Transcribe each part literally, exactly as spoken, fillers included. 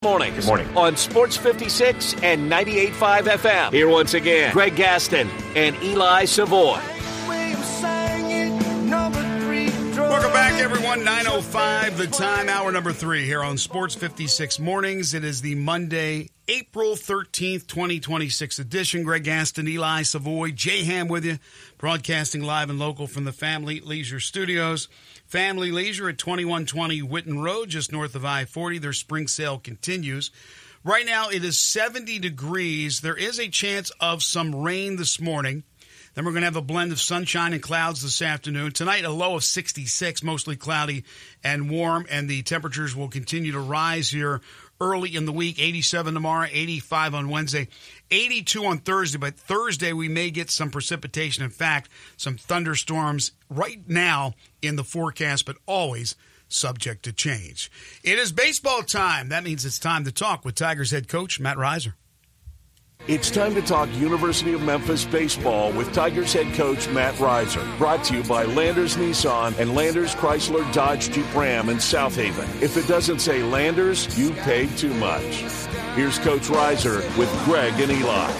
Morning. Good morning. On Sports fifty-six and ninety-eight point five F M. Here once again, Greg Gaston and Eli Savoy. Welcome back, everyone. nine oh five, the time, hour number three here on Sports fifty-six Mornings. It is the Monday, April thirteenth, twenty twenty-six edition. Greg Gaston, Eli Savoy, Jay Ham with you, broadcasting live and local from the Family Leisure Studios. Family Leisure at twenty-one twenty Whitten Road, just north of I forty. Their spring sale continues. Right now, it is seventy degrees. There is a chance of some rain this morning. Then we're going to have a blend of sunshine and clouds this afternoon. Tonight, a low of sixty-six, mostly cloudy and warm, and the temperatures will continue to rise here early in the week. eighty-seven tomorrow, eighty-five on Wednesday, eighty-two on Thursday. But Thursday, we may get some precipitation. In fact, some thunderstorms right now in the forecast, but always subject to change. It is baseball time. That means it's time to talk with Tigers head coach Matt Riser. It's time to talk University of Memphis baseball with Tigers head coach Matt Riser. Brought to you by Landers Nissan and Landers Chrysler Dodge Jeep Ram in South Haven. If it doesn't say Landers, you paid too much. Here's Coach Riser with Greg and Eli.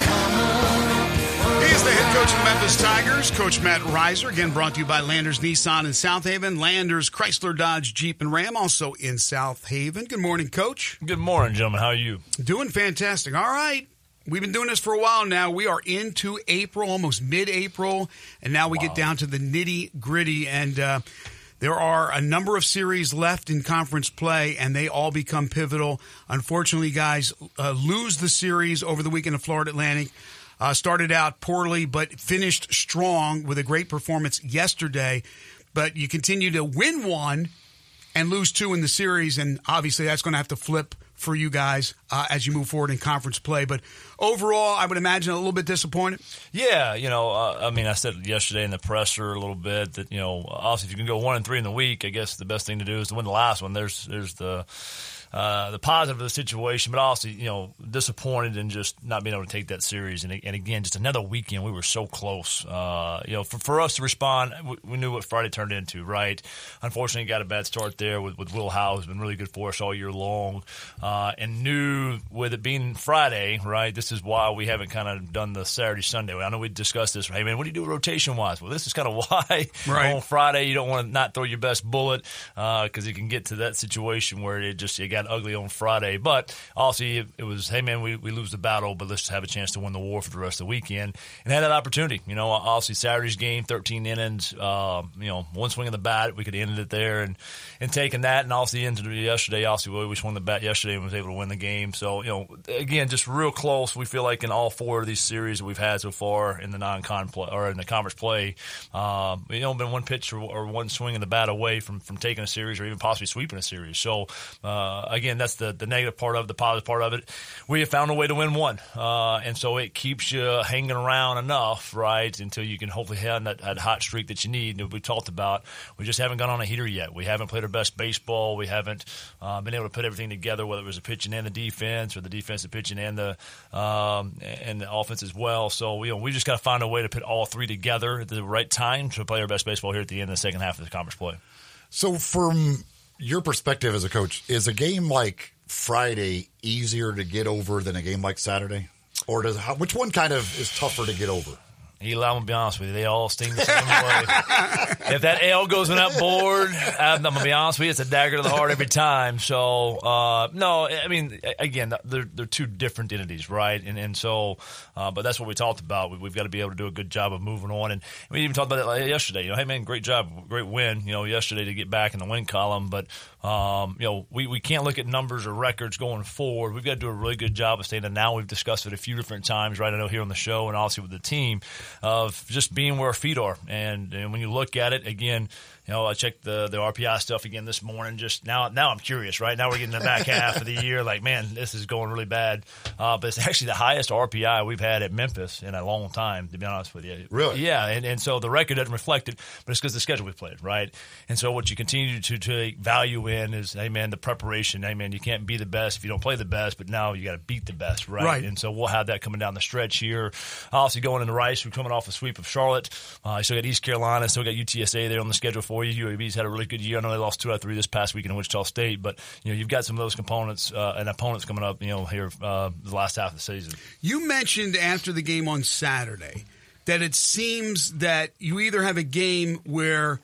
He's the head coach of the Memphis Tigers, Coach Matt Riser. Again, brought to you by Landers Nissan in South Haven, Landers Chrysler Dodge Jeep and Ram, also in South Haven. Good morning, Coach. Good morning, gentlemen. How are you? Doing fantastic. All right. We've been doing this for a while now. We are into April, almost mid-April, and now we wow. get down to the nitty-gritty. And uh, there are a number of series left in conference play, and they all become pivotal. Unfortunately, guys, uh, lose the series over the weekend of Florida Atlantic. Uh, started out poorly, but finished strong with a great performance yesterday. But you continue to win one and lose two in the series, and obviously that's going to have to flip for you guys uh, as you move forward in conference play. But overall, I would imagine a little bit disappointed. Yeah, you know, uh, I mean, I said yesterday in the presser a little bit that, you know, obviously if you can go one and three in the week, I guess the best thing to do is to win the last one. There's there's the uh, the positive of the situation, but also, you know, disappointed in just not being able to take that series. And, and again, just another weekend, we were so close. Uh, you know, for, for us to respond, we, we knew what Friday turned into, right? Unfortunately, got a bad start there with, with Will Howe, who's been really good for us all year long. Uh, and knew with it being Friday, right, this is why we haven't kind of done the Saturday, Sunday. I know we discussed this, hey, man, what do you do rotation-wise? Well, this is kind of why right. on Friday you don't want to not throw your best bullet because uh, it can get to that situation where it just it got ugly on Friday. But also it, it was, hey, man, we, we lose the battle, but let's have a chance to win the war for the rest of the weekend. And had that opportunity. You know, obviously Saturday's game, thirteen innings, uh, you know, one swing of the bat, we could have ended it there and, and taken that. And also the end of yesterday, obviously we swung the bat yesterday and was able to win the game. So, you know, again, just real close. We feel like in all four of these series that we've had so far in the non-con play or in the conference play, um, you know, been one pitch or, or one swing of the bat away from, from taking a series or even possibly sweeping a series. So, uh, again, that's the, the negative part of it. The positive part of it, we have found a way to win one. Uh, and so it keeps you hanging around enough, right, until you can hopefully have that, that hot streak that you need that we talked about. We just haven't gone on a heater yet. We haven't played our best baseball. We haven't uh, been able to put everything together, whether it was the pitching and the defense or the defensive pitching and the um, and the offense as well. So, you know, we just got to find a way to put all three together at the right time to play our best baseball here at the end of the second half of the conference play. So from your perspective as a coach, is a game like Friday easier to get over than a game like Saturday? Or does how, which one kind of is tougher to get over? Eli, I'm going to be honest with you. They all sting the same way. If that L goes on that board, I'm going to be honest with you, it's a dagger to the heart every time. So, uh, no, I mean, again, they're, they're two different entities, right? And and so, uh, but that's what we talked about. We, we've got to be able to do a good job of moving on. And we even talked about it yesterday. You know, hey, man, great job, great win, you know, yesterday to get back in the win column. But, um, you know, we, we can't look at numbers or records going forward. We've got to do a really good job of staying. And now we've discussed it a few different times, right? I know here on the show and also with the team, of just being where our feet are. And, and when you look at it, again, you know, I checked the, the R P I stuff again this morning. Just now, now I'm curious, right? Now we're getting the back half of the year. Like, man, this is going really bad. Uh, but it's actually the highest R P I we've had at Memphis in a long time, to be honest with you. Really? Yeah. And, and so the record doesn't reflect it, but it's because the schedule we played, right? And so what you continue to, to take value in is, hey, man, the preparation. Hey, man, you can't be the best if you don't play the best, but now you got to beat the best, right? Right. And so we'll have that coming down the stretch here. Obviously going into Rice, we're coming off a sweep of Charlotte. Uh, still got East Carolina, still got U T S A there on the schedule for for you. U A B's had a really good year. I know they lost two out of three this past week in Wichita State, but you know you've got some of those components uh, and opponents coming up. You know here uh, the last half of the season. You mentioned after the game on Saturday that it seems that you either have a game where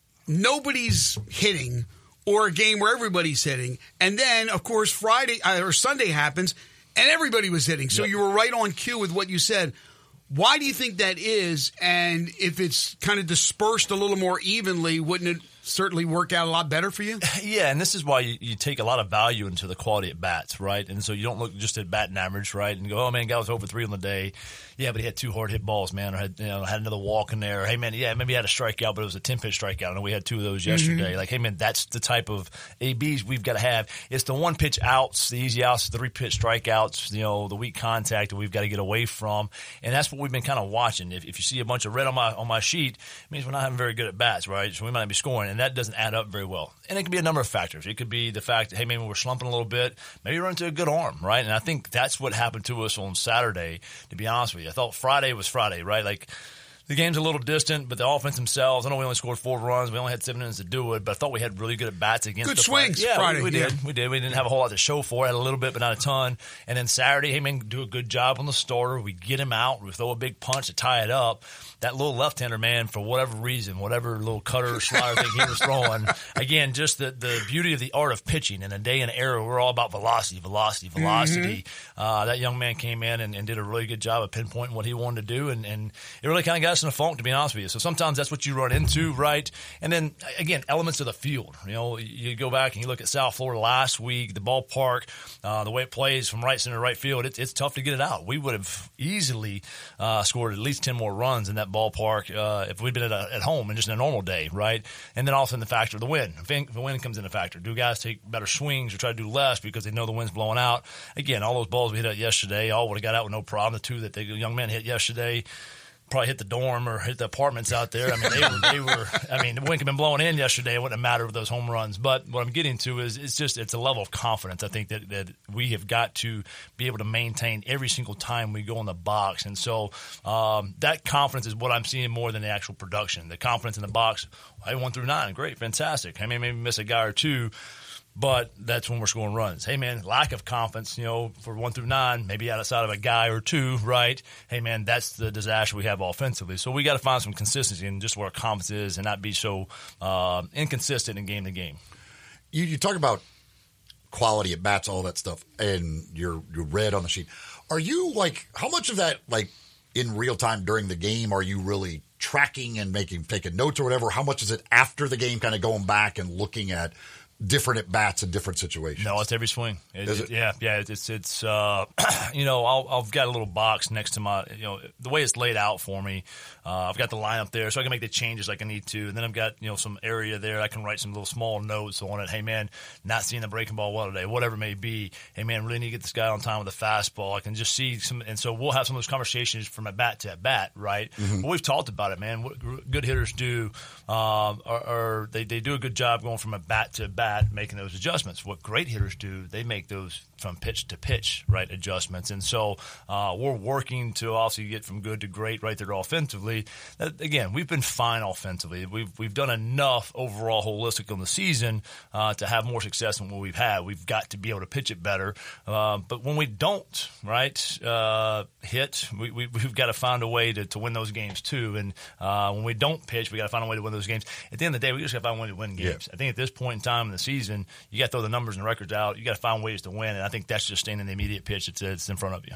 nobody's hitting or a game where everybody's hitting, and then of course Friday uh, or Sunday happens and everybody was hitting. So yep. you were right on cue with what you said. Why do you think that is? And if it's kind of dispersed a little more evenly, wouldn't it certainly work out a lot better for you? Yeah, and this is why you, you take a lot of value into the quality at bats, right? And so you don't look just at batting average, right? And go, oh man, guy was over three on the day. Yeah, but he had two hard hit balls, man, or had you know had another walk in there. Or, hey man, yeah, maybe he had a strikeout, but it was a ten pitch strikeout. I know we had two of those yesterday. Mm-hmm. Like, hey man, that's the type of A Bs we've got to have. It's the one pitch outs, the easy outs, the three pitch strikeouts, you know, the weak contact that we've got to get away from, and that's what we've been kind of watching. If, if you see a bunch of red on my on my sheet, it means we're not having very good at bats, right? So we might not be scoring, and that doesn't add up very well. And it could be a number of factors. It could be the fact that, hey, maybe we're slumping a little bit. Maybe run into a good arm, right? And I think that's what happened to us on Saturday, to be honest with you. I thought Friday was Friday, right? Like, the game's a little distant, but the offense themselves, I know we only scored four runs. We only had seven innings to do it, but I thought we had really good at bats against good the swings Yeah, Friday. We, we did. Yeah. We did. We didn't have a whole lot to show for it. Had a little bit, but not a ton. And then Saturday, hey, man, do a good job on the starter. We get him out. We throw a big punch to tie it up. That little left-hander, man, for whatever reason, whatever little cutter or slider thing he was throwing, again, just the, the beauty of the art of pitching. In a day and era, we're all about velocity, velocity, velocity. Mm-hmm. Uh, that young man came in and, and did a really good job of pinpointing what he wanted to do, and, and it really kind of got us in a funk, to be honest with you. So sometimes that's what you run into, right? And then, again, elements of the field. You know, you go back and you look at South Florida last week, the ballpark, uh, the way it plays from right center to right field, it's, it's tough to get it out. We would have easily uh, scored at least ten more runs in that ballpark uh, if we'd been at, a, at home and just in a normal day, right? And then also in the factor of the wind. If the wind comes into factor, do guys take better swings or try to do less because they know the wind's blowing out? Again, all those balls we hit out yesterday, all would have got out with no problem. The two that the young men hit yesterday probably hit the dorm or hit the apartments out there. I mean, they were, they were, I mean, the wind had been blowing in yesterday. It wouldn't have mattered with those home runs. But what I'm getting to is it's just, it's a level of confidence. I think that, that we have got to be able to maintain every single time we go in the box. And so um, that confidence is what I'm seeing more than the actual production. The confidence in the box, hey, one through nine, great, fantastic. I mean, maybe miss a guy or two, but that's when we're scoring runs. Hey, man, lack of confidence, you know, for one through nine, maybe outside of a guy or two, right? Hey, man, that's the disaster we have offensively. So we got to find some consistency in just where our confidence is and not be so uh, inconsistent in game to game. You, you talk about quality at bats, all that stuff, and you're, you're red on the sheet. Are you, like, how much of that, like, in real time during the game are you really tracking and making, taking notes or whatever? How much is it after the game kind of going back and looking at different at bats in different situations? No, it's every swing. It, Is it? it? Yeah, yeah. It's it's uh, you know, I'll, I've got a little box next to my, you know, the way it's laid out for me. Uh, I've got the lineup there, so I can make the changes like I need to, and then I've got you know some area there I can write some little small notes on it. Hey man, not seeing the breaking ball well today, whatever it may be. Hey man, really need to get this guy on time with the fastball. I can just see some, and so we'll have some of those conversations from at bat to at bat, right? Mm-hmm. But we've talked about it, man. What good hitters do, um, are, are they they do a good job going from a bat to bat, making those adjustments. What great hitters do, they make those from pitch to pitch, right, adjustments. And so uh, we're working to also get from good to great right there offensively. That, again, we've been fine offensively. We've we've done enough overall holistic on the season uh, to have more success than what we've had. We've got to be able to pitch it better. Uh, but when we don't, right, uh, hit, we, we, we've got to find a way to, to win those games too. And uh, when we don't pitch, we got to find a way to win those games. At the end of the day, we just got to find a way to win games. Yeah. I think at this point in time in the season, you got to throw the numbers and records out. You got to find ways to win, and I think that's just staying in the immediate pitch that's, that's in front of you.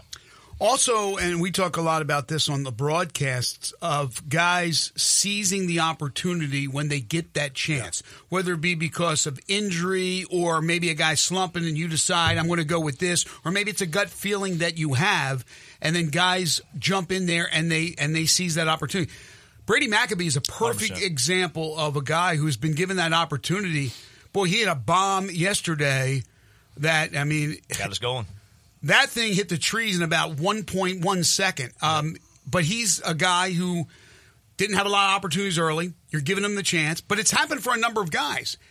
Also, and we talk a lot about this on the broadcasts, of guys seizing the opportunity when they get that chance, whether it be because of injury or maybe a guy slumping and you decide I'm going to go with this, or maybe it's a gut feeling that you have, and then guys jump in there and they and they seize that opportunity. Brady McAbee is a perfect one hundred percent example of a guy who's been given that opportunity. Boy, he had a bomb yesterday that, I mean, got us going. That thing hit the trees in about one point one second. Um, but he's a guy who didn't have a lot of opportunities early. You're giving him the chance. But it's happened for a number of guys.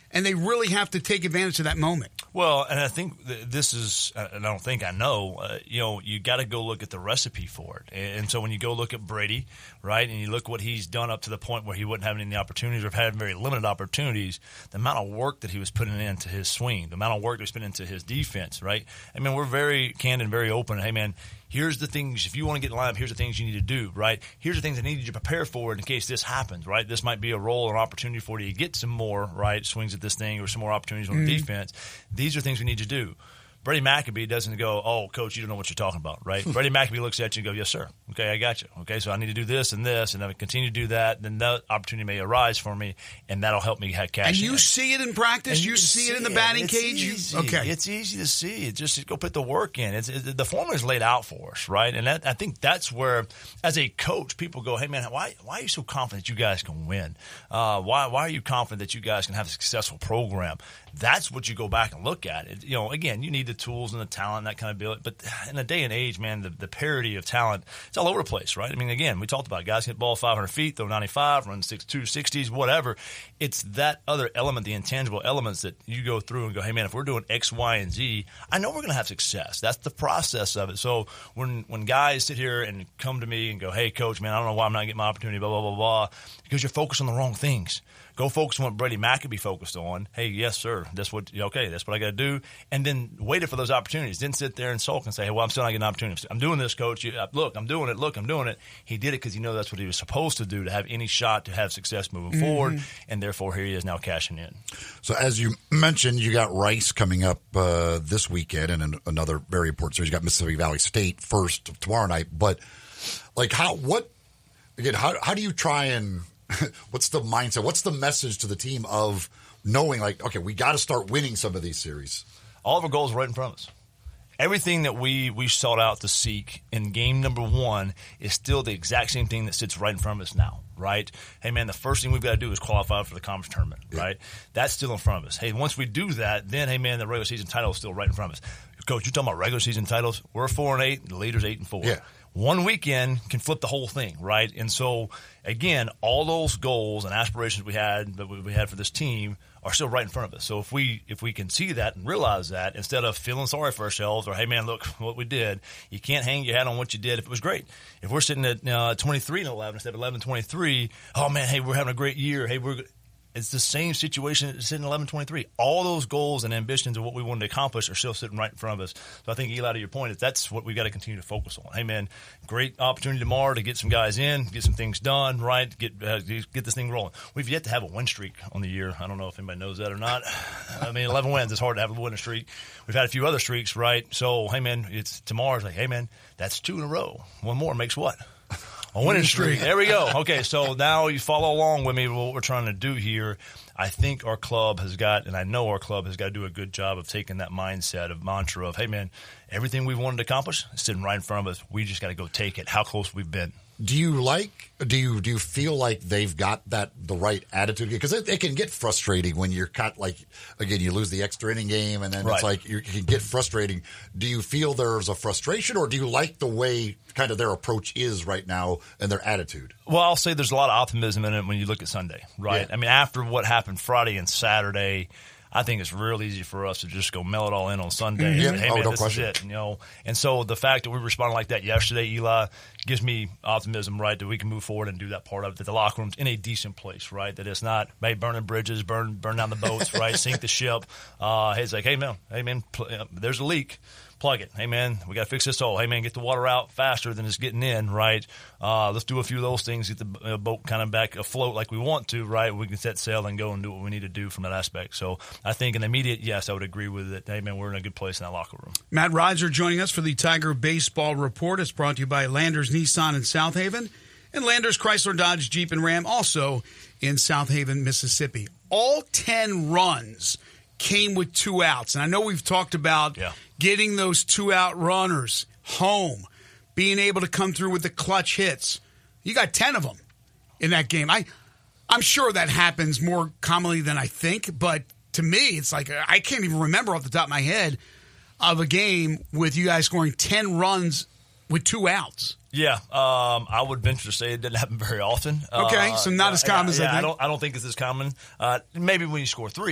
and they really have to take advantage of that moment. Well, and I think th- this is, and I don't think I know, uh, you know, you got to go look at the recipe for it. And, and so when you go look at Brady, right, and you look what he's done up to the point where he wouldn't have any opportunities or had very limited opportunities, the amount of work that he was putting into his swing, the amount of work that was put into his defense, right? I mean, we're very candid and very open. Hey, man, here's the things, if you want to get in line up, here's the things you need to do, right? Here's the things I need you to prepare for in case this happens, right? This might be a role or an opportunity for you to get some more, right, swings at this thing or some more opportunities on mm-hmm. the defense. These are things we need to do. Brady McAbee doesn't go, oh, coach, you don't know what you're talking about, right? Brady McAbee looks at you and go, yes, sir. Okay, I got you. Okay, so I need to do this and this, and if I continue to do that, then that opportunity may arise for me, and that'll help me have cash. And you in. see it in practice? And you, you see, see it in the it. batting It's cage? Easy. You, okay. It's easy to see it. Just go put the work in. It's, it, the formula is laid out for us, right? And that, I think that's where, as a coach, people go, hey, man, why, why are you so confident you guys can win? Uh, why, why are you confident that you guys can have a successful program? That's what you go back and look at. It, you know, again, you need the tools and the talent, that kind of ability. But in a day and age, man, the, the parity of talent, it's all over the place, right? I mean, again, we talked about it. Guys hit ball five hundred feet, throw ninety-five, run six two sixties, whatever. It's that other element, the intangible elements that you go through and go, hey, man, if we're doing X, Y, and Z, I know we're going to have success. That's the process of it. So when when guys sit here and come to me and go, hey, coach, man, I don't know why I'm not getting my opportunity, blah, blah, blah, blah, because you're focused on the wrong things. Go focus on what Brady McAbee focused on. Hey, yes, sir. That's what. Okay, that's what I got to do. And then waited for those opportunities. Didn't sit there and sulk and say, hey, well, I'm still not getting an opportunity. I'm doing this, coach. You, look, I'm doing it. Look, I'm doing it. He did it because he knew that's what he was supposed to do to have any shot to have success moving mm-hmm. forward. And therefore, here he is now cashing in. So as you mentioned, you got Rice coming up uh, this weekend and an, another very important series. You got Mississippi Valley State first tomorrow night. But like how what again? How how do you try and what's the mindset? What's the message to the team of knowing, like, okay, we got to start winning some of these series? All of our goals are right in front of us. Everything that we, we sought out to seek in game number one is still the exact same thing that sits right in front of us now, right? Hey, man, the first thing we've got to do is qualify for the conference tournament, yeah. right? That's still in front of us. Hey, once we do that, then, hey, man, the regular season title is still right in front of us. Coach, you're talking about regular season titles? We're four and eight, and the leader's eight and four. Yeah. One weekend can flip the whole thing, right? And so, again, all those goals and aspirations we had that we had for this team are still right in front of us. So if we if we can see that and realize that, instead of feeling sorry for ourselves or, hey, man, look what we did, you can't hang your hat on what you did if it was great. If we're sitting at uh, twenty-three and eleven instead of eleven twenty-three, oh, man, hey, we're having a great year. Hey, we're It's the same situation as sitting eleven twenty-three. All those goals and ambitions of what we wanted to accomplish are still sitting right in front of us. So I think, Eli, to your point, is that's what we've got to continue to focus on. Hey, man, great opportunity tomorrow to get some guys in, get some things done, right, get uh, get this thing rolling. We've yet to have a win streak on the year. I don't know if anybody knows that or not. I mean, eleven wins, it's hard to have a winning streak. We've had a few other streaks, right? So, hey, man, it's tomorrow's like, hey, man, that's two in a row. One more makes what? A winning streak. There we go. Okay, so now you follow along with me with what we're trying to do here. I think our club has got, and I know our club has got to do a good job of taking that mindset of mantra of, hey, man, everything we wanted to accomplish is sitting right in front of us. We just got to go take it. How close we've been. Do you like? Do you do you feel like they've got that the right attitude? Because it, it can get frustrating when you're caught. Like again, you lose the extra inning game, and then right. it's like you, it can get frustrating. Do you feel there's a frustration, or do you like the way kind of their approach is right now and their attitude? Well, I'll say there's a lot of optimism in it when you look at Sunday, right? Yeah. I mean, after what happened Friday and Saturday, I think it's real easy for us to just go mail it all in on Sunday. Mm-hmm. Hey, oh, man, no this question. is it. You know, and so the fact that we responded like that yesterday, Eli, gives me optimism, right, that we can move forward and do that part of it. That the locker room's in a decent place, right? That it's not, hey, burning bridges, burn burn down the boats, right? Sink the ship. Uh, hey, it's like, hey, man, hey, man, pl- uh, there's a leak. Plug it. Hey, man, we got to fix this hole. Hey, man, get the water out faster than it's getting in, right? Uh, let's do a few of those things, get the uh, boat kind of back afloat like we want to, right? We can set sail and go and do what we need to do from that aspect. So I think in the immediate, yes, I would agree with it. Hey, man, we're in a good place in that locker room. Matt Reiser joining us for the Tiger Baseball Report. It's brought to you by Landers Nissan in South Haven and Landers Chrysler Dodge Jeep and Ram, also in South Haven, Mississippi. All ten runs came with two outs. And I know we've talked about yeah. getting those two-out runners home, being able to come through with the clutch hits. You got ten of them in that game. I, I'm sure that happens more commonly than I think, but to me, it's like I can't even remember off the top of my head of a game with you guys scoring ten runs with two outs. Yeah, um, I would venture to say it didn't happen very often. Okay, uh, so not as common yeah, as yeah, I think. I don't, I don't think it's as common. Uh, maybe when you score three,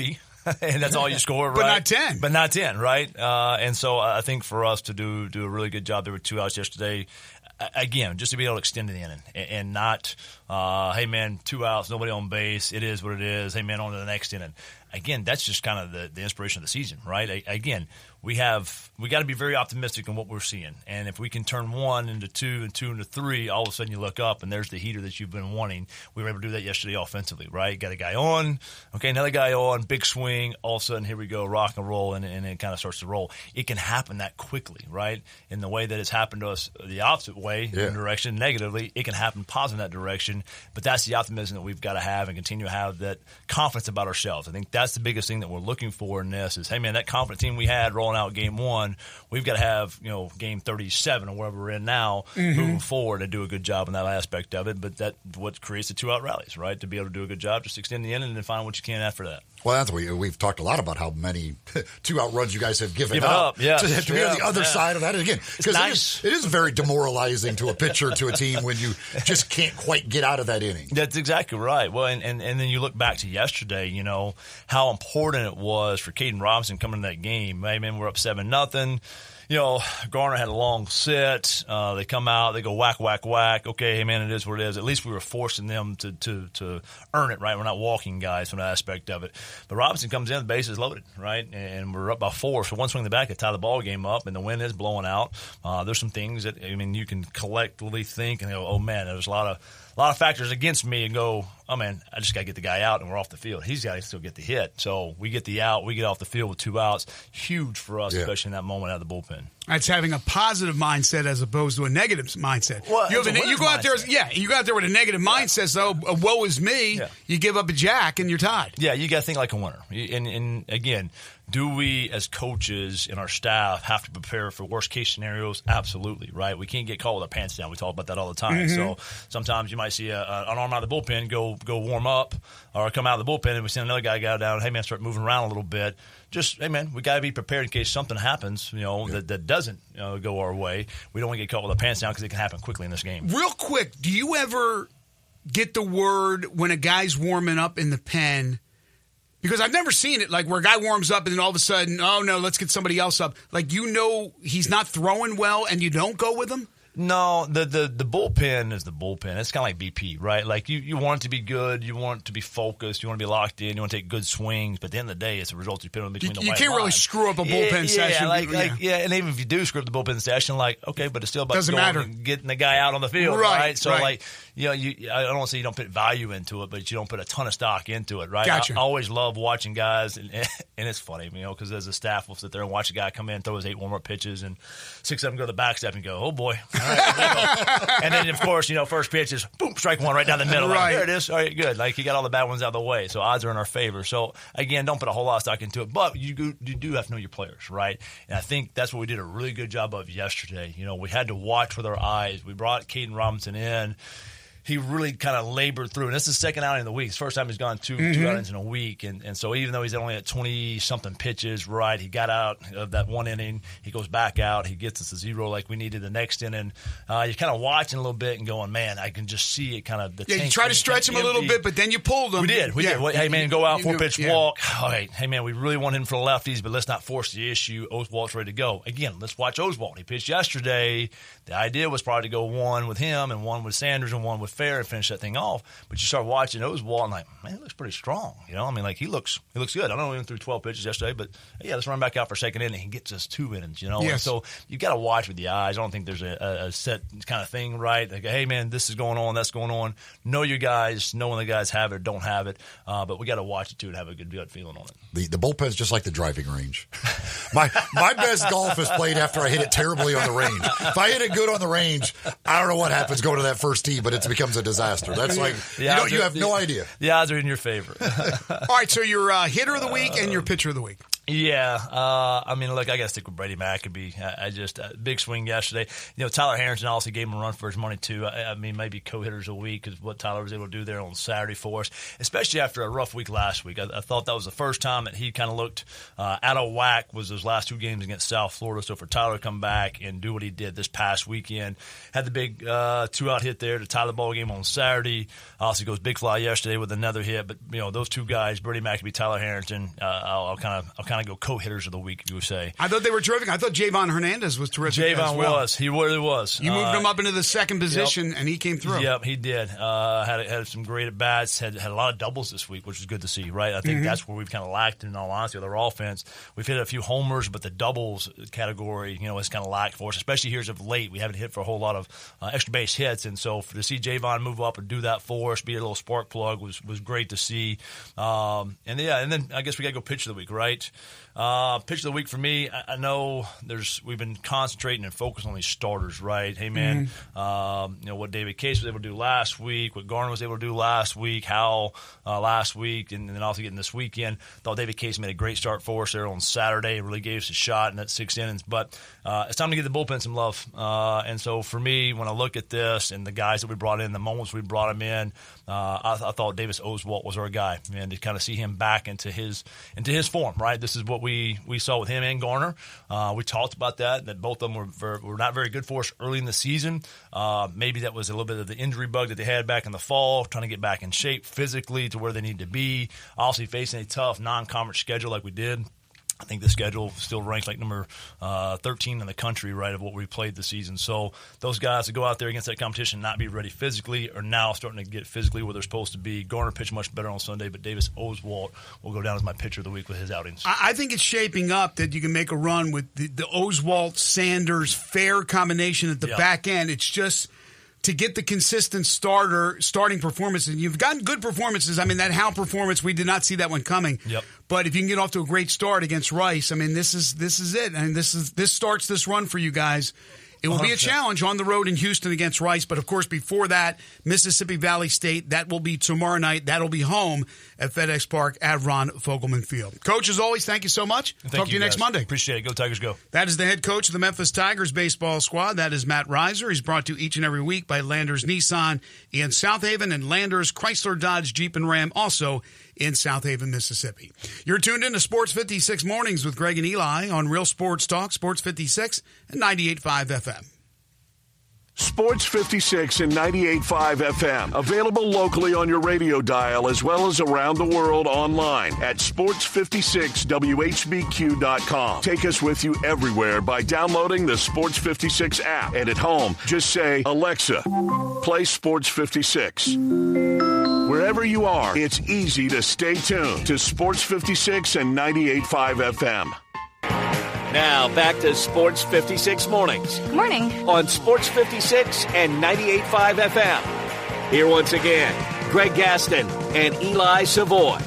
and that's all you score, right? But not ten. But not ten, right? Uh, and so I think for us to do do a really good job, there were two outs yesterday. Again, just to be able to extend the inning and, and not, uh, hey, man, two outs, nobody on base. It is what it is. Hey, man, on to the next inning. Again, that's just kind of the, the inspiration of the season, right? I, again, we have we got to be very optimistic in what we're seeing. And if we can turn one into two and two into three, all of a sudden you look up and there's the heater that you've been wanting. We were able to do that yesterday offensively, right? Got a guy on, okay, another guy on, big swing. All of a sudden, here we go, rock and roll, and, and it kind of starts to roll. It can happen that quickly, right? In the way that it's happened to us the opposite way, yeah. in direction, negatively, it can happen positive in that direction. But that's the optimism that we've got to have and continue to have, that confidence about ourselves. I think that's the biggest thing that we're looking for in this is, hey, man, that confident team we had rolling out game one, we've got to have, you know, game thirty-seven or wherever we're in now, mm-hmm. moving forward and do a good job in that aspect of it. But that's what creates the two-out rallies, right? To be able to do a good job, just extend the inning and then find what you can after that. Well, that's we we've talked a lot about how many two-out runs you guys have given Give up. up. Yeah. To, to be yeah. on the other yeah. side of that again, because nice. it, it is very demoralizing to a pitcher, to a team, when you just can't quite get out of that inning. That's exactly right. Well, and, and, and then you look back to yesterday, you know, how important it was for Caden Robinson coming to that game. Hey, man, we're up seven nothing. You know, Garner had a long sit. Uh, they come out, they go whack, whack, whack. Okay, hey, man, it is what it is. At least we were forcing them to, to, to earn it, right? We're not walking guys from that aspect of it. But Robinson comes in, the base is loaded, right? And we're up by four. So one swing in the back, they tie the ball game up, and the wind is blowing out. Uh, there's some things that, I mean, you can collectively think and go, oh, man, there's a lot of a lot of factors against me, and go, oh, man, I just got to get the guy out, and we're off the field. He's got to still get the hit. So we get the out, we get off the field with two outs. Huge for us, yeah. especially in that moment out of the bullpen. That's having a positive mindset as opposed to a negative mindset. Well, you, have a, you go out mindset. there, yeah, you go out there with a negative yeah. mindset. So, uh, woe is me. Yeah. You give up a jack and you're tied. Yeah, you got to think like a winner. And, and again, do we as coaches and our staff have to prepare for worst case scenarios? Absolutely, right? We can't get caught with our pants down. We talk about that all the time. Mm-hmm. So sometimes you might see a, a, an arm out of the bullpen go go warm up, or come out of the bullpen, and we see another guy go down. Hey, man, start moving around a little bit. Just, hey, man, we got to be prepared in case something happens, you know, yeah. that, that doesn't you know, go our way. We don't want to get caught with our pants down, because it can happen quickly in this game. Real quick, do you ever get the word when a guy's warming up in the pen? Because I've never seen it, like where a guy warms up and then all of a sudden, oh, no, let's get somebody else up. Like, you know he's not throwing well and you don't go with him? No, the, the, the bullpen is the bullpen. It's kind of like B P, right? Like, you, you want it to be good. You want it to be focused. You want to be locked in. You want to take good swings. But at the end of the day, it's a result you put in between you, the you white can't line. really screw up a bullpen yeah, session. Yeah, like, yeah. like, yeah, and even if you do screw up the bullpen session, like, okay, but it's still about Doesn't going matter. and getting the guy out on the field, right? right? So, right. like, you know, you, I don't want to say you don't put value into it, but you don't put a ton of stock into it, right? Gotcha. I, I always love watching guys, and, and it's funny, you know, because as a staff, we'll sit there and watch a guy come in, throw his eight warm-up pitches, and six of them go to the backstep and go, oh, boy. All right, and then, of course, you know, first pitch is, boom, strike one right down the middle. Right. Like, there it is. All right, good. Like, you got all the bad ones out of the way, so odds are in our favor. So, again, don't put a whole lot of stock into it, but you do, you do have to know your players, right? And I think that's what we did a really good job of yesterday. You know, we had to watch with our eyes. We brought Caden Robinson in. He really kind of labored through. And this is the second outing of the week. It's the first time he's gone two, mm-hmm. two outings in a week. And, and so even though he's only at twenty-something pitches, right, he got out of that one inning. He goes back out. He gets us a zero like we needed the next inning. Uh, you're kind of watching a little bit and going, man, I can just see it kind of. The yeah, you try to stretch him a little bit, but then you pulled him. We did. We yeah. did. Hey, man, go out, four-pitch yeah. walk. All right. Hey, man, we really want him for the lefties, but let's not force the issue. Oswald's ready to go. Again, let's watch Oswald. He pitched yesterday. The idea was probably to go one with him and one with Sanders and one with Fair and finish that thing off. But you start watching Oswald and like, man, he looks pretty strong. You know, I mean, like he looks, he looks good. I don't know, he went through twelve pitches yesterday, but yeah, let's run back out for a second inning. He gets us two innings. You know, yes. and so you got to watch with the eyes. I don't think there's a, a set kind of thing, right? Like, hey, man, this is going on, that's going on. Know your guys, know when the guys have it or don't have it. Uh, but we got to watch it too and have a good gut feeling on it. The the bullpen's just like the driving range. my my best golf is played after I hit it terribly on the range. If I hit it good on the range, I don't know what happens going to that first tee, but it becomes a disaster. That's like, you, know, you have no idea. The odds are in your favor. All right, so your uh, hitter of the week and your pitcher of the week. Yeah, uh, I mean, look, I got to stick with Brady McAbee. I, I just uh, big swing yesterday. You know, Tyler Harrington also gave him a run for his money too. I, I mean, maybe co-hitters a week is what Tyler was able to do there on Saturday for us, especially after a rough week last week. I, I thought that was the first time that he kind of looked uh, out of whack. Was those last two games against South Florida. So for Tyler to come back and do what he did this past weekend, had the big uh, two-out hit there to tie the ball game on Saturday. Also goes big fly yesterday with another hit. But you know, those two guys, Brady McAbee, Tyler Harrington, uh, I'll kind of, I'll kind of go co-hitters of the week, you would say. I thought they were terrific. I thought Javon Hernandez was terrific Javon as well. was. He really was. You moved uh, him up into the second position, yep. and he came through. Yep, he did. Uh, had had some great at-bats, had, had a lot of doubles this week, which was good to see, right? I think mm-hmm. that's where we've kind of lacked, in all honesty, with our offense. We've hit a few homers, but the doubles category, you know, has kind of lacked for us, especially here as of late. We haven't hit for a whole lot of uh, extra base hits, and so for, to see Javon move up and do that for us, be a little spark plug, was was great to see. Um, and, yeah, and then I guess we got to go pitch of the week, right? Uh, pitch of the week for me, I, I know there's we've been concentrating and focusing on these starters, right? Hey, man, mm-hmm. um, you know, what David Case was able to do last week, what Garner was able to do last week, Howell uh, last week, and, and then also getting this weekend. Thought David Case made a great start for us there on Saturday. Really gave us a shot in that six innings. But uh, it's time to give the bullpen some love. Uh, and so for me, when I look at this and the guys that we brought in, the moments we brought him in, uh, I, I thought Davis Oswalt was our guy. And to kind of see him back into his into his form, right? This is what we, we saw with him and Garner. Uh, we talked about that, that both of them were, ver- were not very good for us early in the season. Uh, maybe that was a little bit of the injury bug that they had back in the fall, trying to get back in shape physically to where they need to be. Obviously facing a tough non-conference schedule like we did. I think the schedule still ranks like number uh, thirteen in the country, right, of what we played this season. So those guys that go out there against that competition and not be ready physically are now starting to get physically where they're supposed to be. Garner pitched much better on Sunday, but Davis Oswalt will go down as my pitcher of the week with his outings. I think it's shaping up that you can make a run with the, the Oswalt-Sanders fair combination at the yep. back end. It's just to get the consistent starter starting performance, and you've gotten good performances. I mean, that Howell performance, we did not see that one coming. Yep. But if you can get off to a great start against Rice, I mean, this is this is it. I mean, this is this starts this run for you guys. It will be a challenge on the road in Houston against Rice, but of course before that, Mississippi Valley State, that will be tomorrow night. That'll be home at FedEx Park at Ron Fogelman Field. Coach, as always, thank you so much. Thank Talk you to you guys. next Monday. Appreciate it. Go Tigers, go. That is the head coach of the Memphis Tigers baseball squad. That is Matt Reiser. He's brought to you each and every week by Landers Nissan in South Haven and Landers Chrysler Dodge Jeep and Ram, also in South Haven, Mississippi. You're tuned in to Sports fifty-six Mornings with Greg and Eli on Real Sports Talk, Sports fifty-six and ninety-eight point five F M. Sports fifty-six and ninety-eight point five F M. Available locally on your radio dial as well as around the world online at sports fifty-six W H B Q dot com. Take us with you everywhere by downloading the Sports fifty-six app. And at home, just say, Alexa, play Sports fifty-six. Wherever you are, it's easy to stay tuned to Sports fifty-six and ninety-eight point five F M. Now back to Sports fifty-six Mornings. Good morning. On Sports fifty-six and ninety-eight point five F M. Here once again, Greg Gaston and Eli Savoy.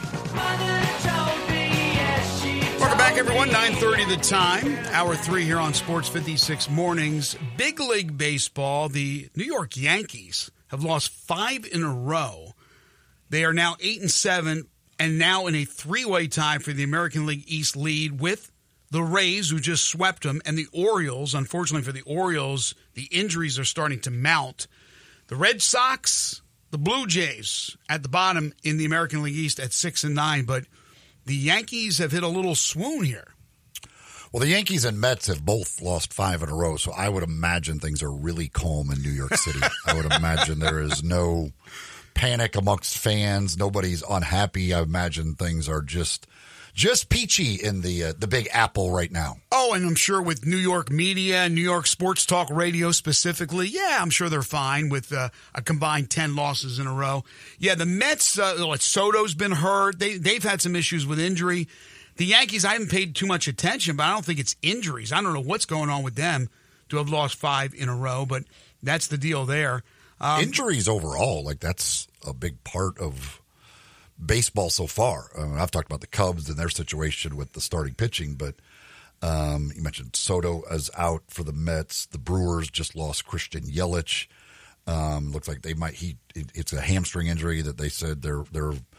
Welcome back, everyone. nine thirty the time. Hour three here on Sports fifty-six Mornings. Big League Baseball, the New York Yankees have lost five in a row. They are now eight and seven and now in a three-way tie for the American League East lead with the Rays, who just swept them, and the Orioles. Unfortunately for the Orioles, the injuries are starting to mount. The Red Sox, the Blue Jays at the bottom in the American League East at six and nine, but the Yankees have hit a little swoon here. Well, the Yankees and Mets have both lost five in a row, so I would imagine things are really calm in New York City. I would imagine there is no panic amongst fans. Nobody's unhappy. I imagine things are just just peachy in the uh, the Big Apple right now. Oh, and I'm sure with New York media and New York sports talk radio specifically, yeah, I'm sure they're fine with uh, a combined ten losses in a row. Yeah, the Mets, uh, like Soto's been hurt. They, they've had some issues with injury. The Yankees, I haven't paid too much attention, but I don't think it's injuries. I don't know what's going on with them to have lost five in a row, but that's the deal there. Um, Injuries overall, like that's a big part of baseball so far. I mean, I've talked about the Cubs and their situation with the starting pitching, but um, you mentioned Soto as out for the Mets. The Brewers just lost Christian Yelich. Um, looks like they might he it, it's a hamstring injury that they said they're they're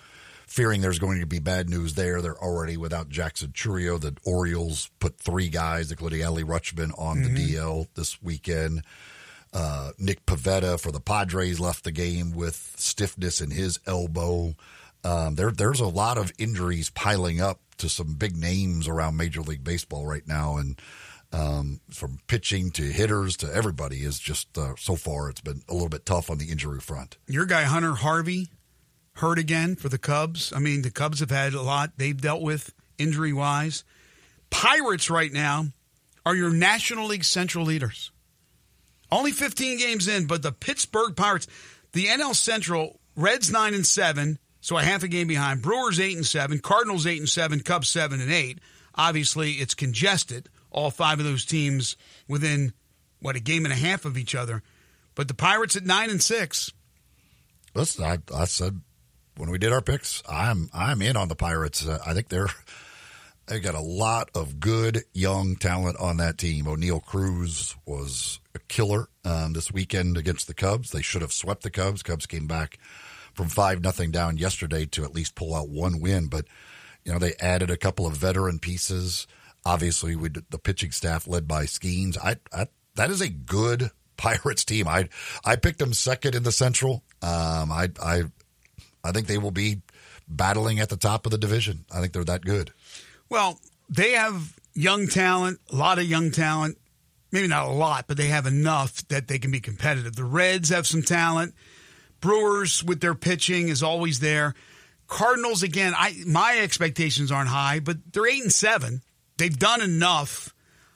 fearing there's going to be bad news there. They're already without Jackson Chourio. The Orioles put three guys, including Adley Rutschman, on mm-hmm. the D L this weekend. Uh, Nick Pivetta for the Padres left the game with stiffness in his elbow. Um, there, there's a lot of injuries piling up to some big names around Major League Baseball right now, and um, from pitching to hitters to everybody is just uh, so far it's been a little bit tough on the injury front. Your guy Hunter Harvey hurt again for the Cubs. I mean, the Cubs have had a lot they've dealt with injury wise. Pirates right now are your National League Central leaders. Only fifteen games in, but the Pittsburgh Pirates, the N L Central, Reds nine and seven. So a half a game behind. Brewers eight and seven, Cardinals eight and seven, Cubs seven and eight. Obviously, it's congested. All five of those teams within what a game and a half of each other. But the Pirates at nine and six. Listen, I, I said when we did our picks, I'm I'm in on the Pirates. Uh, I think they're they got a lot of good young talent on that team. O'Neal Cruz was a killer um, this weekend against the Cubs. They should have swept the Cubs. Cubs came back from five nothing down yesterday to at least pull out one win. But, you know, they added a couple of veteran pieces. Obviously, with the pitching staff led by Skeens. I, I, that is a good Pirates team. I I picked them second in the Central. Um, I, I, I think they will be battling at the top of the division. I think they're that good. Well, they have young talent, a lot of young talent. Maybe not a lot, but they have enough that they can be competitive. The Reds have some talent. Brewers with their pitching is always there. Cardinals, again, I my expectations aren't high, but they're eight and seven. They've done enough.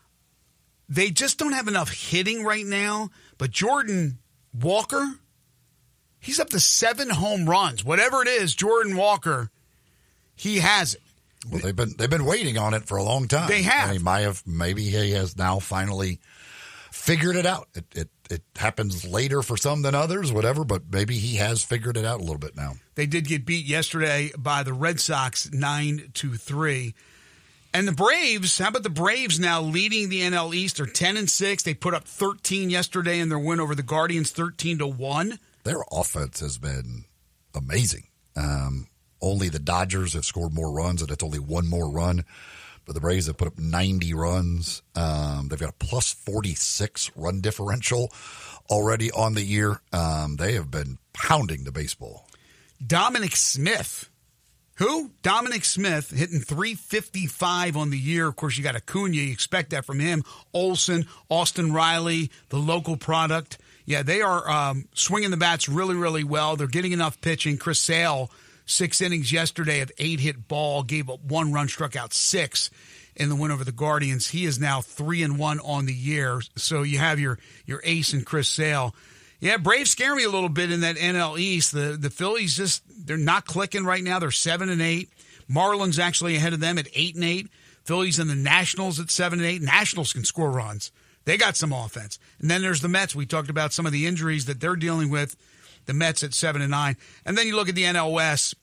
They just don't have enough hitting right now. But Jordan Walker, he's up to seven home runs. Whatever it is, Jordan Walker, he has it. Well, they've been they've been waiting on it for a long time. They have. He might have maybe he has now finally figured it out. It it it happens later for some than others, whatever, but maybe he has figured it out a little bit now. They did get beat yesterday by the Red Sox nine to three. And the Braves, how about the Braves now leading the N L East? They're ten and six. They put up thirteen yesterday in their win over the Guardians, thirteen to one. Their offense has been amazing. Um, only the Dodgers have scored more runs, and it's only one more run. But the Braves have put up ninety runs. Um, they've got a plus forty-six run differential already on the year. Um, they have been pounding the baseball. Dominic Smith. Who? Dominic Smith hitting three fifty-five on the year. Of course, you got Acuna. You expect that from him. Olson, Austin Riley, the local product. Yeah, they are um, swinging the bats really, really well. They're getting enough pitching. Chris Sale, six innings yesterday of eight hit ball, gave up one run, struck out six in the win over the Guardians. He is now three and one on the year. So you have your your ace in Chris Sale. Yeah, Braves scare me a little bit in that N L East. The the Phillies just they're not clicking right now. They're seven and eight. Marlins actually ahead of them at eight and eight. Phillies and the Nationals at seven and eight. Nationals can score runs. They got some offense. And then there's the Mets. We talked about some of the injuries that they're dealing with. The Mets at seven and nine. And then you look at the N L West,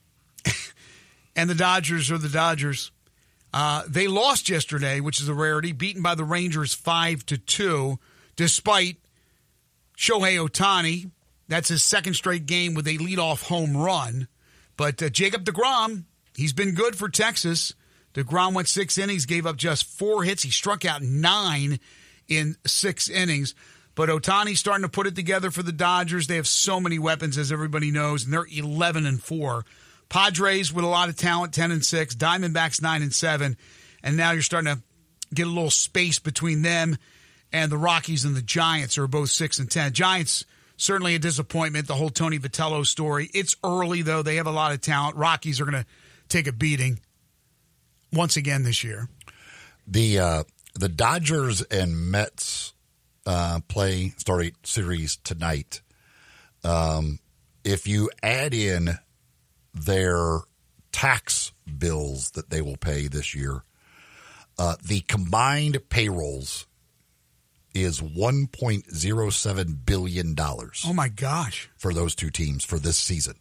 and the Dodgers are the Dodgers. Uh, they lost yesterday, which is a rarity, beaten by the Rangers five to two, despite Shohei Ohtani. That's his second straight game with a leadoff home run. But uh, Jacob deGrom, he's been good for Texas. deGrom went six innings, gave up just four hits. He struck out nine in six innings. But Ohtani's starting to put it together for the Dodgers. They have so many weapons, as everybody knows, and they're eleven and four. Padres with a lot of talent, ten and six. Diamondbacks nine and seven. And now you're starting to get a little space between them and the Rockies and the Giants, who are both six and ten. Giants, certainly a disappointment, the whole Tony Vitello story. It's early, though. They have a lot of talent. Rockies are going to take a beating once again this year. The uh, the Dodgers and Mets uh, play start series tonight. Um, if you add in their tax bills that they will pay this year, uh, the combined payrolls is one point oh seven billion dollars. Oh, my gosh. For those two teams for this season.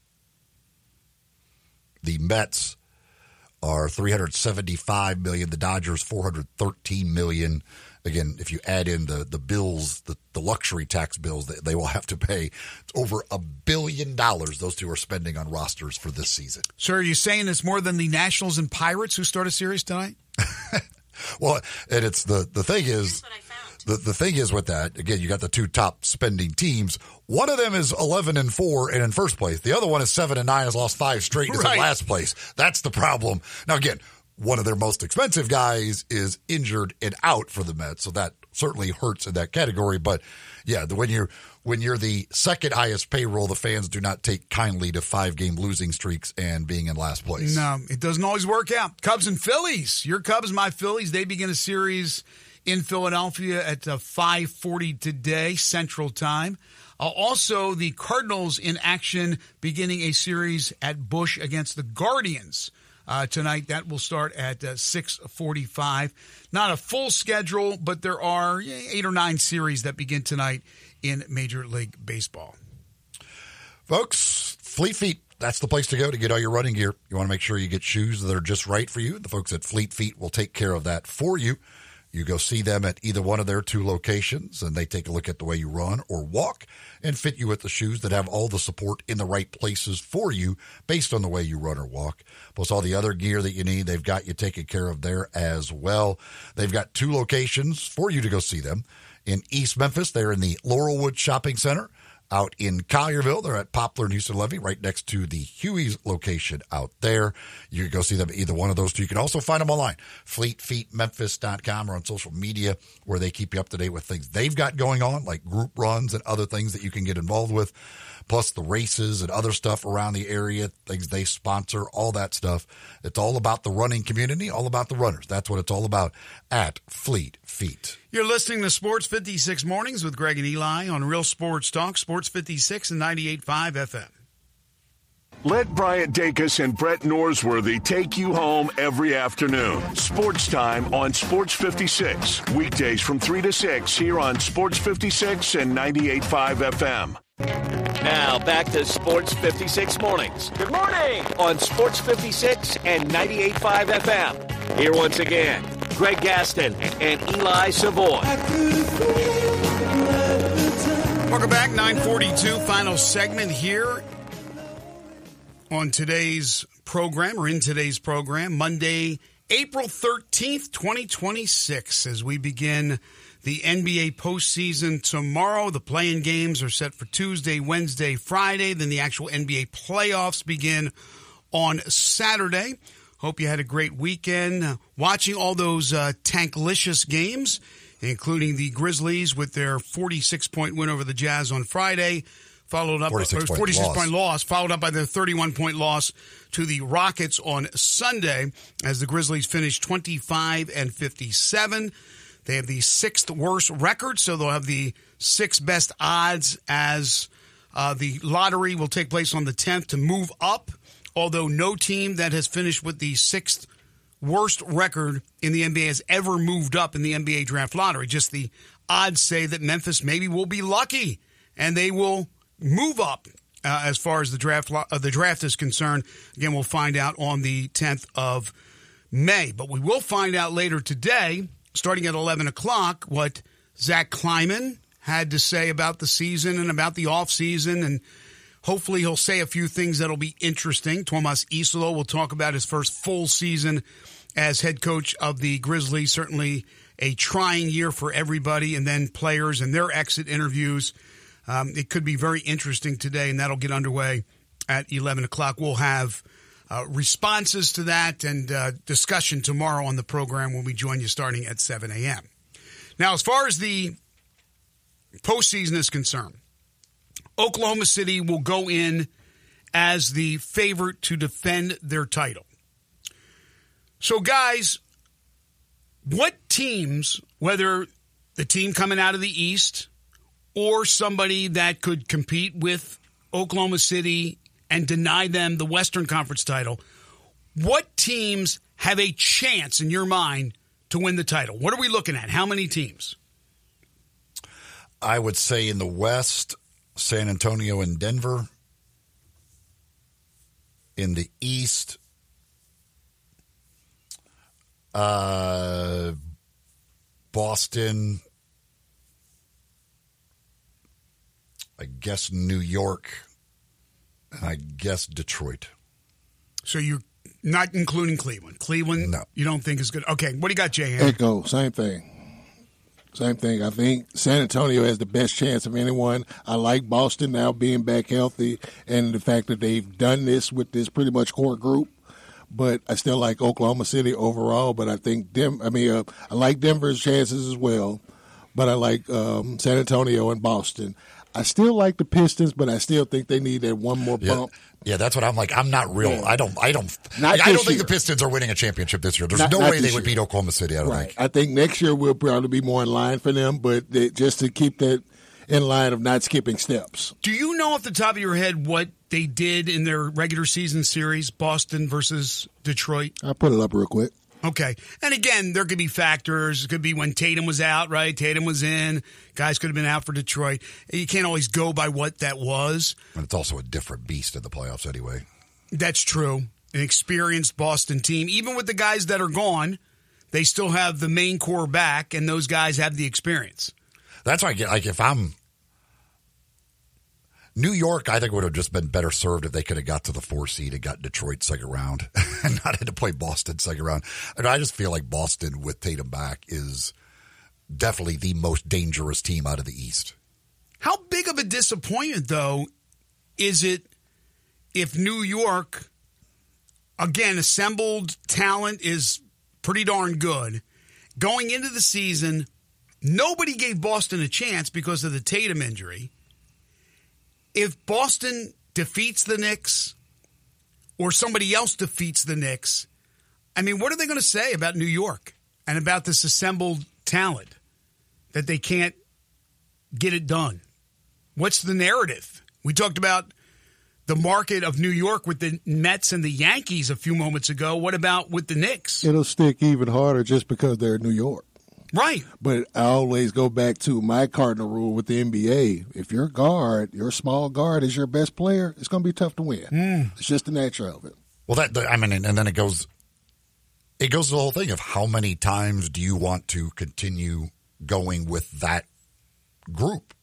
The Mets are three hundred seventy-five million dollars, the Dodgers four hundred thirteen million dollars, Again, if you add in the, the bills, the, the luxury tax bills that they will have to pay, it's over a billion dollars those two are spending on rosters for this season. So are you saying it's more than the Nationals and Pirates who start a series tonight? Well, and it's the, the thing is, the, the thing is with that, again, you got the two top spending teams. One of them is eleven and four and in first place. The other one is seven and nine, has lost five straight and is Right. in last place. That's the problem. Now, again, one of their most expensive guys is injured and out for the Mets, so that certainly hurts in that category. But yeah, the, when you're when you're the second highest payroll, the fans do not take kindly to five game losing streaks and being in last place. No, it doesn't always work out. Cubs and Phillies. Your Cubs, my Phillies. They begin a series in Philadelphia at uh, five forty today, Central Time. Uh, also, the Cardinals in action beginning a series at Busch against the Guardians. Uh, tonight, that will start at uh, six forty-five. Not a full schedule, but there are eight or nine series that begin tonight in Major League Baseball. Folks, Fleet Feet, that's the place to go to get all your running gear. You want to make sure you get shoes that are just right for you. The folks at Fleet Feet will take care of that for you. You go see them at either one of their two locations, and they take a look at the way you run or walk and fit you with the shoes that have all the support in the right places for you based on the way you run or walk. Plus all the other gear that you need, they've got you taken care of there as well. They've got two locations for you to go see them. In East Memphis, they're in the Laurelwood Shopping Center. Out in Collierville, they're at Poplar and Houston Levy, right next to the Huey's location out there. You can go see them at either one of those two. You can also find them online, fleet feet memphis dot com, or on social media, where they keep you up to date with things they've got going on, like group runs and other things that you can get involved with, plus the races and other stuff around the area, things they sponsor, all that stuff. It's all about the running community, all about the runners. That's what it's all about at Fleet Feet. You're listening to Sports fifty-six Mornings with Greg and Eli on Real Sports Talk, Sports fifty-six and ninety-eight point five F M. Let Bryant Dacus and Brett Norsworthy take you home every afternoon. Sports Time on Sports fifty-six. Weekdays from three to six here on Sports fifty-six and ninety-eight point five F M. Now back to Sports fifty-six Mornings. Good morning on Sports fifty-six and ninety-eight point five F M. Here once again, Greg Gaston and Eli Savoy. Welcome back, nine forty-two, final segment here on today's program, or in today's program, Monday, April thirteenth, twenty twenty-six, as we begin the N B A postseason tomorrow. The play-in games are set for Tuesday, Wednesday, Friday. Then the actual N B A playoffs begin on Saturday. Hope you had a great weekend uh, watching all those uh, tanklicious games, including the Grizzlies with their forty-six point win over the Jazz on Friday, followed up forty-six point forty-six loss. point loss, followed up by their thirty-one point loss to the Rockets on Sunday, as the Grizzlies finished twenty-five and fifty-seven. They have the sixth worst record, so they'll have the sixth best odds as uh, the lottery will take place on the tenth to move up, although no team that has finished with the sixth worst record in the N B A has ever moved up in the N B A draft lottery. Just the odds say that Memphis maybe will be lucky, and they will move up uh, as far as the draft lo- uh, the draft is concerned. Again, we'll find out on the tenth of May. But we will find out later today, starting at eleven o'clock, what Zach Kleiman had to say about the season and about the offseason, and hopefully he'll say a few things that'll be interesting. Tomas Isolo will talk about his first full season as head coach of the Grizzlies. Certainly a trying year for everybody, and then players and their exit interviews. Um, it could be very interesting today, and that'll get underway at eleven o'clock. We'll have uh, responses to that and uh, discussion tomorrow on the program when we join you starting at seven a.m. Now, as far as the postseason is concerned, Oklahoma City will go in as the favorite to defend their title. So, guys, what teams, whether the team coming out of the East or somebody that could compete with Oklahoma City and deny them the Western Conference title, what teams have a chance in your mind to win the title? What are we looking at? How many teams? I would say in the West, San Antonio and Denver. In the East, uh, Boston, I guess New York, and I guess Detroit. So you're not including Cleveland. Cleveland, no. You don't think is good. Okay, what do you got, Jay? Echo, same thing. Same thing. I think San Antonio has the best chance of anyone. I like Boston now being back healthy and the fact that they've done this with this pretty much core group. But I still like Oklahoma City overall. But I think Dem- I mean, uh, I like Denver's chances as well. But I like um, San Antonio and Boston. I still like the Pistons, but I still think they need that one more Yeah. bump. Yeah, that's what I'm like. I'm not real. Yeah. I don't. I don't. Not like, I don't this think year. the Pistons are winning a championship this year. There's Not- no not way they this would year. beat Oklahoma City. I don't Right. think. I think next year we'll probably be more in line for them, but they, just to keep that in line of not skipping steps. Do you know off the top of your head what they did in their regular season series, Boston versus Detroit? I'll put it up real quick. Okay. And again, there could be factors. It could be when Tatum was out, right? Tatum was in. Guys could have been out for Detroit. You can't always go by what that was. And it's also a different beast in the playoffs anyway. That's true. An experienced Boston team. Even with the guys that are gone, they still have the main core back, and those guys have the experience. That's why I get, like, if I'm New York, I think would have just been better served if they could have got to the four seed and got Detroit second round and not had to play Boston second round. And I just feel like Boston with Tatum back is definitely the most dangerous team out of the East. How big of a disappointment, though, is it if New York, again, assembled talent is pretty darn good. Going into the season, nobody gave Boston a chance because of the Tatum injury. If Boston defeats the Knicks or somebody else defeats the Knicks, I mean, what are they going to say about New York and about this assembled talent that they can't get it done? What's the narrative? We talked about the market of New York with the Mets and the Yankees a few moments ago. What about with the Knicks? It'll stick even harder just because they're New York. Right. But I always go back to my cardinal rule with the N B A. If your guard, your small guard is your best player, it's going to be tough to win. Mm. It's just the nature of it. Well, that, I mean, and then it goes, it goes to the whole thing of how many times do you want to continue going with that group?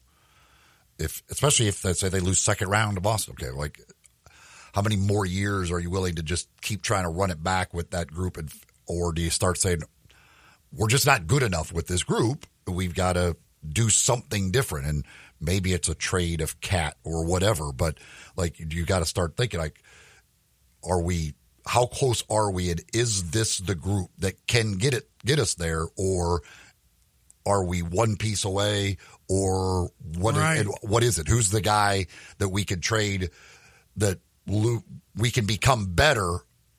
If, especially if, let's say, they lose second round to Boston. Okay, like, how many more years are you willing to just keep trying to run it back with that group? And, or do you start saying, we're just not good enough with this group. We've got to do something different. And maybe it's a trade of Cat or whatever. But, like, you got to start thinking, like, are we, how close are we? And is this the group that can get it, get us there? Or are we one piece away? Or what, right. and what is it? Who's the guy that we could trade that we can become better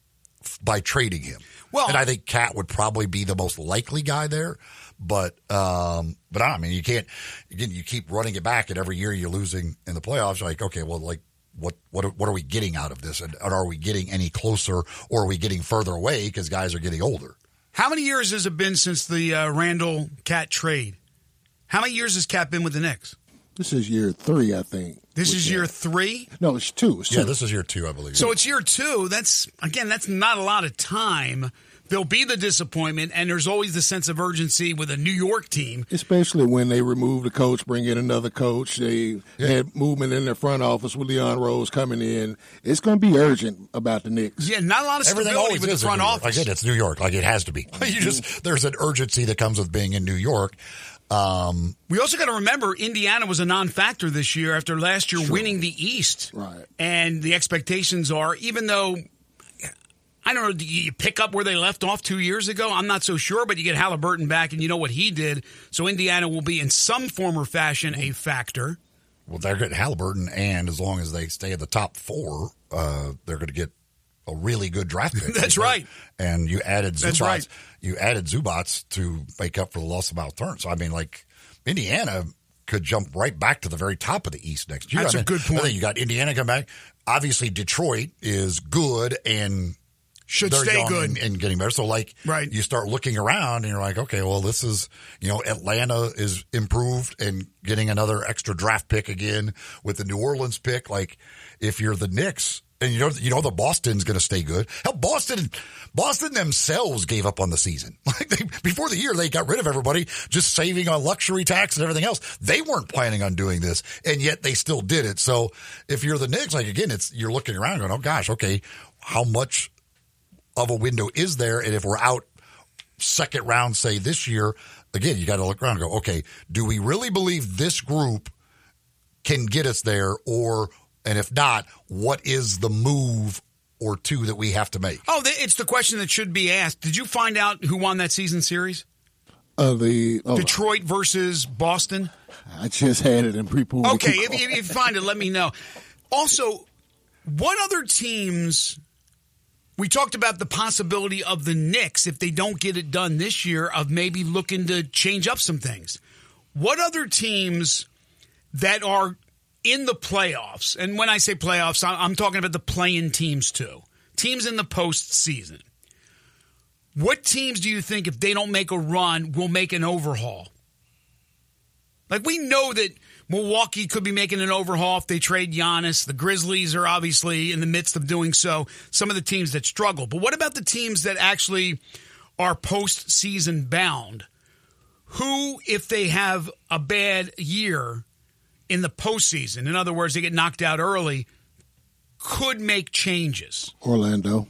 by trading him? Well, and I think Cat would probably be the most likely guy there, but um, but I mean, you can't. Again, you keep running it back, and every year you're losing in the playoffs. You're like, okay, well, like what what what are we getting out of this? And, and are we getting any closer, or are we getting further away because guys are getting older? How many years has it been since the uh, Randall Cat trade? How many years has Cat been with the Knicks? This is year three, I think. This is Cat. year three? No, it's two. It's two. Yeah, this is year two, I believe. So it's year two. That's, again, that's not a lot of time. There'll be the disappointment, and there's always the sense of urgency with a New York team. Especially when they remove the coach, bring in another coach. They yeah. had movement in their front office with Leon Rose coming in. It's going to be urgent about the Knicks. Yeah, not a lot of Everything stability always with is the front in New York. office. Like, it's New York. Like, it has to be. You just there's an urgency that comes with being in New York. Um, we also got to remember Indiana was a non-factor this year after last year sure. winning the East. Right. And the expectations are, even though, I don't know, do you pick up where they left off two years ago? I'm not so sure, but you get Halliburton back and you know what he did. So Indiana will be in some form or fashion a factor. Well, they're getting Halliburton, and as long as they stay in the top four, uh, they're going to get a really good draft pick. That's right. And you added Zubats. That's right. You added Zubats to make up for the loss of Malturn. So, I mean, like, Indiana could jump right back to the very top of the East next year. That's I mean, a good point. I think you got Indiana come back. Obviously, Detroit is good and should they're stay young good and, and getting better. So, like, right. you start looking around and you're like, okay, well, this is, you know, Atlanta is improved and getting another extra draft pick again with the New Orleans pick. Like, if you're the Knicks And you know, you know, the Boston's going to stay good. Hell, Boston, Boston themselves gave up on the season. Like they, before the year, they got rid of everybody, just saving on luxury tax and everything else. They weren't planning on doing this, and yet they still did it. So if you're the Knicks, like again, it's you're looking around going, oh gosh, okay, how much of a window is there? And if we're out second round, say this year, again, you got to look around and go, okay, do we really believe this group can get us there, or and if not, what is the move or two that we have to make? Oh, it's the question that should be asked. Did you find out who won that season series? Uh, the oh, Detroit versus Boston? I just had it in pre-pool. Okay, if, if you find it, let me know. Also, what other teams... We talked about the possibility of the Knicks, if they don't get it done this year, of maybe looking to change up some things. What other teams that are in the playoffs, and when I say playoffs, I'm talking about the play-in teams too, teams in the postseason. What teams do you think, if they don't make a run, will make an overhaul? Like, we know that Milwaukee could be making an overhaul if they trade Giannis. The Grizzlies are obviously in the midst of doing so. Some of the teams that struggle. But what about the teams that actually are postseason bound? Who, if they have a bad year in the postseason, in other words, they get knocked out early, could make changes? Orlando.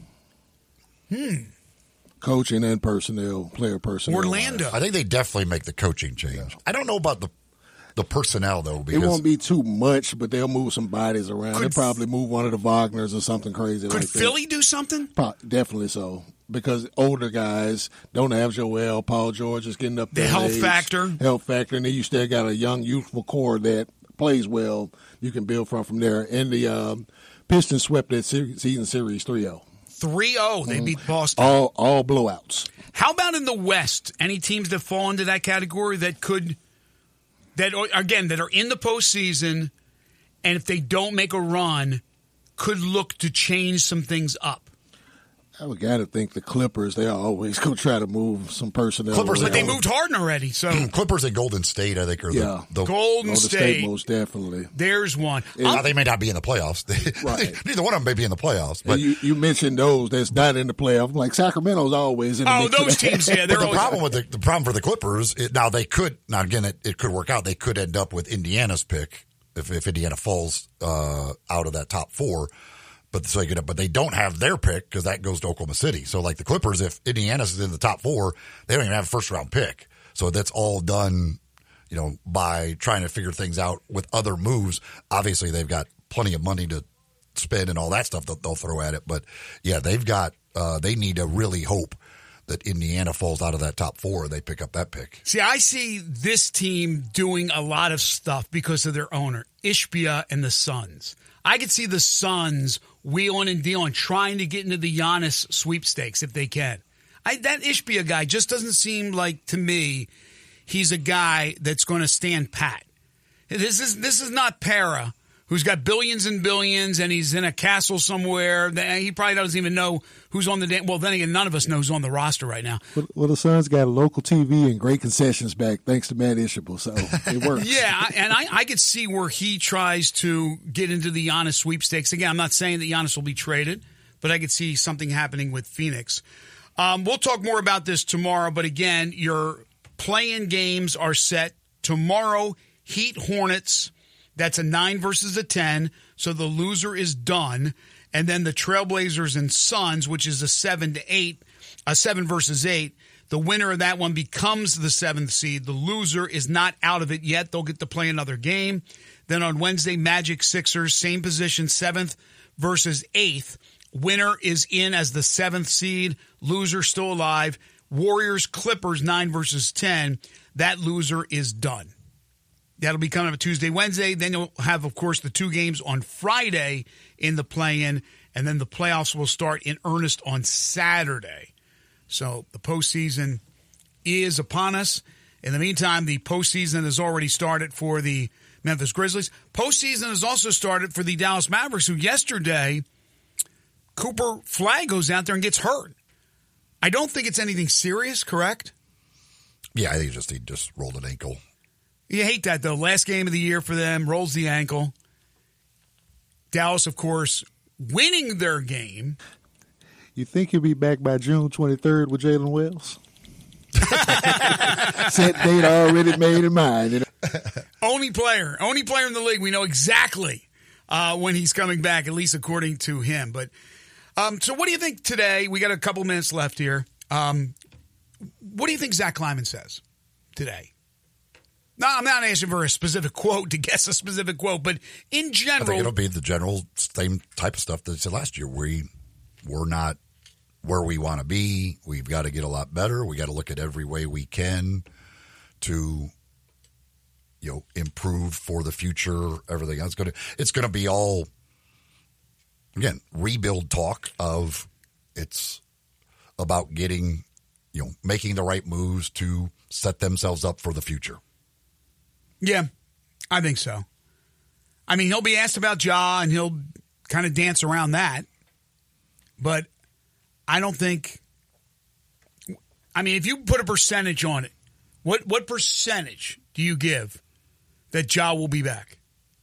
Hmm. Coaching and personnel, player personnel. Orlando. I think they definitely make the coaching change. Yeah. I don't know about the the personnel, though. Because it won't be too much, but they'll move some bodies around. Could, they'll probably move one of the Wagners or something crazy could like that. Could Philly do something? Pro- definitely so. Because older guys don't have Joel, Paul George is getting up there. The health age, factor. Health factor. And then you still got a young, youthful core that plays well. You can build from from there. And the um, Pistons swept that se- season series three oh. three oh. They mm-hmm. beat Boston. All, all blowouts. How about in the West? Any teams that fall into that category that could, that again, that are in the postseason, and if they don't make a run, could look to change some things up? I would got to think the Clippers, they always go try to move some personnel. Clippers, but they moved Harden already. So Clippers and Golden State, I think, are yeah. the, the Golden, Golden State. State. Most definitely. There's one. Now, they may not be in the playoffs. Right. Neither one of them may be in the playoffs. But you, you mentioned those that's not in the playoffs. Like Sacramento's always in the Oh, mix those teams, yeah. But the always... problem with the, the problem for the Clippers, it, now they could, now again, it, it could work out. They could end up with Indiana's pick if, if Indiana falls uh, out of that top four. But so you could, but they don't have their pick because that goes to Oklahoma City. So like the Clippers, if Indiana's is in the top four, they don't even have a first round pick. So that's all done, you know, by trying to figure things out with other moves. Obviously, they've got plenty of money to spend and all that stuff that they'll throw at it. But yeah, they've got, uh, they need to really hope that Indiana falls out of that top four and they pick up that pick. See, I see this team doing a lot of stuff because of their owner, Ishbia and the Suns. I could see the Suns wheeling and dealing, trying to get into the Giannis sweepstakes if they can. I, that Ishbia guy just doesn't seem like, to me, he's a guy that's going to stand pat. This is this is not Para, who's got billions and billions, and he's in a castle somewhere. He probably doesn't even know who's on the damn. Well, then again, none of us know who's on the roster right now. Well, well, the Suns got a local T V and great concessions back, thanks to Matt Ishbia, so it works. Yeah, and I, I could see where he tries to get into the Giannis sweepstakes. Again, I'm not saying that Giannis will be traded, but I could see something happening with Phoenix. Um, we'll talk more about this tomorrow, but again, your play-in games are set tomorrow. Heat Hornets. That's a nine versus a ten, so the loser is done. And then the Trailblazers and Suns, which is a seven to eight, a seven versus eight. The winner of that one becomes the seventh seed. The loser is not out of it yet. They'll get to play another game. Then on Wednesday, Magic Sixers, same position, seventh versus eighth. Winner is in as the seventh seed. Loser still alive. Warriors, Clippers, nine versus ten. That loser is done. That'll be coming up Tuesday, Wednesday. Then you'll have, of course, the two games on Friday in the play-in, and then the playoffs will start in earnest on Saturday. So the postseason is upon us. In the meantime, the postseason has already started for the Memphis Grizzlies. Postseason has also started for the Dallas Mavericks, who yesterday, Cooper Flagg goes out there and gets hurt. I don't think it's anything serious, correct? Yeah, I think he just, he just rolled an ankle. You hate that, though. Last game of the year for them, rolls the ankle. Dallas, of course, winning their game. You think he'll be back by June twenty-third with Jalen Wells? Set date already made in mind. Only player, only player in the league. We know exactly uh, when he's coming back, at least according to him. But um, so what do you think today? We got a couple minutes left here. Um, what do you think Zach Kleiman says today? No, I'm not asking for a specific quote to guess a specific quote, but in general. I think it'll be the general same type of stuff that he said last year. We, we're not where we want to be. We've got to get a lot better. We got to look at every way we can to, you know, improve for the future. Everything else going to it's going to be all again rebuild talk of it's about getting, you know, making the right moves to set themselves up for the future. Yeah, I think so. I mean, he'll be asked about Ja, and he'll kind of dance around that. But I don't think – I mean, if you put a percentage on it, what what percentage do you give that Ja will be back?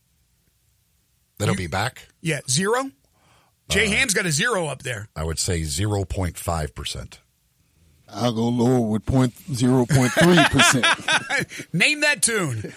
That he'll be back? Yeah, zero? Jay Uh, Ham's got a zero up there. I would say zero point five percent. I'll go lower with point zero point three percent. Name that tune.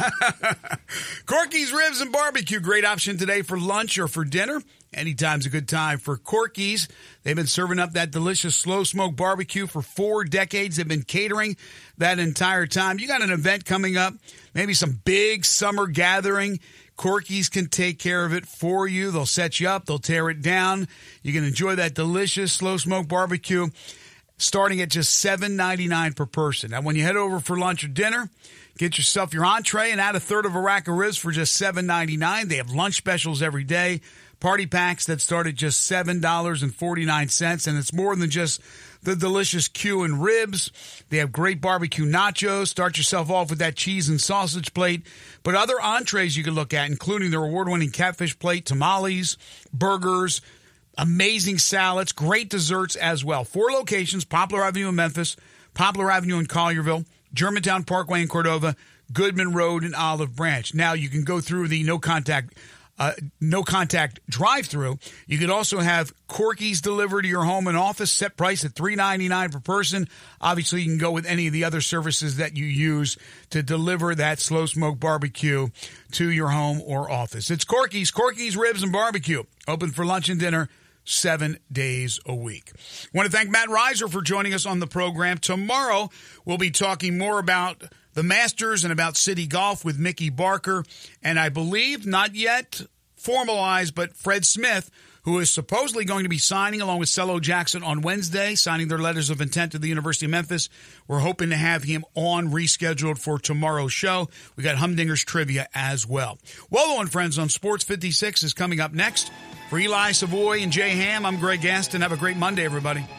Corky's Ribs and Barbecue, great option today for lunch or for dinner. Anytime's a good time for Corky's. They've been serving up that delicious slow smoke barbecue for four decades. They've been catering that entire time. You got an event coming up, maybe some big summer gathering. Corky's can take care of it for you. They'll set you up. They'll tear it down. You can enjoy that delicious slow smoke barbecue starting at just seven ninety-nine per person. Now, when you head over for lunch or dinner, get yourself your entree and add a third of a rack of ribs for just seven ninety-nine. They have lunch specials every day, party packs that start at just seven dollars and forty-nine cents, and it's more than just the delicious Q and ribs. They have great barbecue nachos. Start yourself off with that cheese and sausage plate. But other entrees you can look at, including their award-winning catfish plate, tamales, burgers, amazing salads, great desserts as well. Four locations: Poplar Avenue in Memphis, Poplar Avenue in Collierville, Germantown Parkway in Cordova, Goodman Road in Olive Branch. Now you can go through the no contact uh, no contact drive-through. You could also have Corky's delivered to your home and office, set price at three ninety-nine per person. Obviously, you can go with any of the other services that you use to deliver that slow smoke barbecue to your home or office. It's Corky's, Corky's Ribs and Barbecue, open for lunch and dinner seven days a week. I want to thank Matt Reiser for joining us on the program. Tomorrow, we'll be talking more about the Masters and about City Golf with Mickey Barker. And I believe, not yet formalized, but Fred Smith, who is supposedly going to be signing along with Cello Jackson on Wednesday, signing their letters of intent to the University of Memphis. We're hoping to have him on rescheduled for tomorrow's show. We got Humdinger's trivia as well. Waldo and Friends on Sports fifty-six is coming up next. For Eli Savoy and Jay Ham, I'm Greg Gaston. Have a great Monday, everybody.